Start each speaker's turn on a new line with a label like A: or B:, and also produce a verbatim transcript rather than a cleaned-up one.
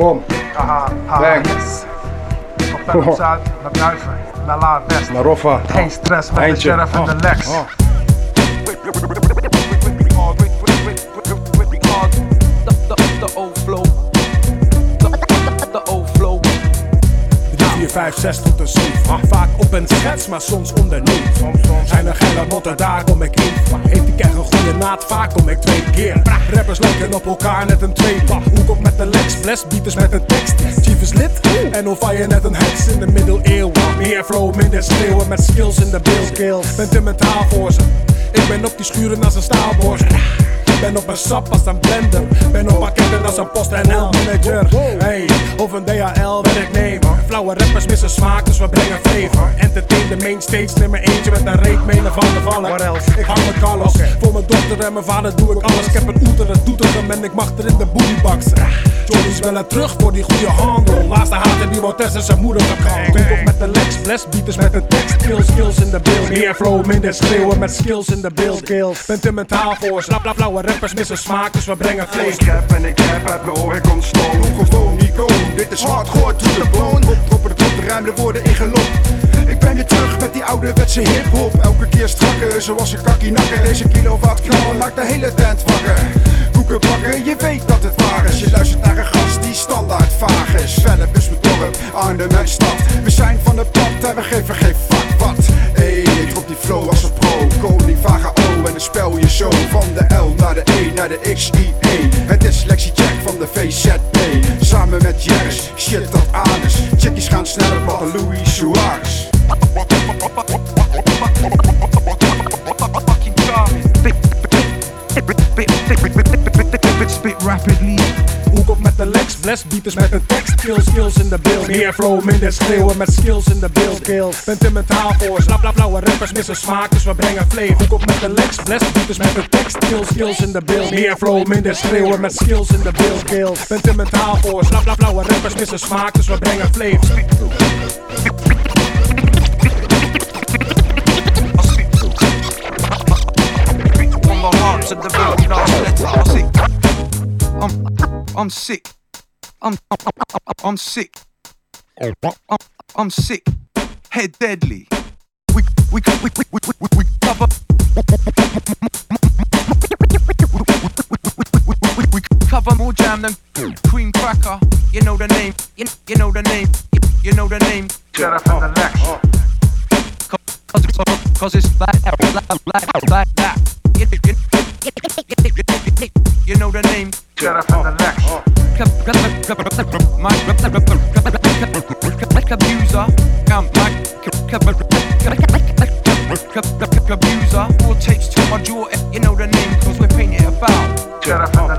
A: Bom.
B: Haha, haha, yes. Van Pellem-Zuid naar Duiven, naar La West.
A: Naar Roffa.
B: Geen stress met
A: Eindje.
B: de sheriff en de Lex.
A: Oh.
C: The old flow. The old flow.
D: vier, vijf, zes tot een zeven. Vaak op een schets, maar soms onderneemt. Zijn er geile motten, daar kom ik in. Heeft ik echt een goede naad, vaak kom ik twee keer. Rappers lijken op elkaar, net een tweepak. Hoe komt met de Lex, bless beaters met een tekst. Chief is lid, en hoe fire net een heks in de middeleeuwen. Meer flow, minder schreeuwen, met skills in de beeld. Ben te mentaal voor ze. Ik ben op die schuren als een staalborst. Ben op een sap als een blender. Ben op pakketten als een PostNL manager. Hey, of een D H L werknemer. Flauwe rappers missen smaak, dus we brengen flavor. Entertain de mainstage, neem er eentje met een reet mee naar Van der Vallen. Ik hang met Carlos, voor mijn dochter en mijn vader doe ik alles. Ik heb een oeter, een toeter en ik mag er in de bootybox. Johnny's willen terug voor die goede handel. Laatste hater die wordt testen zijn moeder gekant. Komt op met de Lex, bless beaters met een tekst. Skills, skills in de beeld. Meer flow, minder schreeuwen met skills in de beeld. Ben te mentaal voor, slap, slap, flauwe rappers missen smaak, dus we brengen vlees.
E: Ik heb en ik heb uit mijn oren constant. Gewoon niet komen, dit is hardcore to the bone. Troppen de klop, de ruim de woorden ingelopt. Ik ben weer terug met die ouderwetse hip-hop. Elke keer strakker, zoals een kakkie nakker. Deze kilowatt knallen maakt de hele tent wakker. Koeken bakken, je weet dat het waar is. Je luistert naar een gast die standaard vaag is. Vellenbus met dorp, Arnhem en stad. We zijn van de pad en we geven geen fuck wat. Hey, ik drop die flow als een pro. Koning vage O en dan spel je zo. Van de L naar de E naar de X I E. Het is Lexi-check van de V Z P. Samen met Jerris, shit dat anus. Chickies gaan sneller plat dan Louis Suarez.
C: Spit rapidly.
D: Hoek op met de Lex, bless beaters met een tekst. Skills, skills in de beeld. Meer flow, minder schreeuwen met skills in de beeld. Ben te mentaal voor, slap, slap, flauwe rappers missen smaak, dus we brengen flavor. Hoek op met de Lex, bless beaters met een tekst. Skills, skills in de beeld. Meer flow, minder schreeuwen met skills in de beeld. Ben te mentaal voor, slap, slap, flauwe rappers missen smaak, dus we brengen flavor.
C: To the very last letter, I'm sick. I'm, I'm sick. I'm, I'm sick. I'm, I'm sick. Head deadly. We, we, we, we, we, we, we cover. We cover more jam than cream cracker. You know the name. You, you know the name. You, you know the name.
B: Sheriff en de Lex.
C: Cause, cause it's like, like, like, like that. You, you, you know the name.
B: Sheriff en de Lex.
C: My abuser. Abuser. All tapes to my jaw. You know the name. Cause we're painting it about.
B: Sheriff en de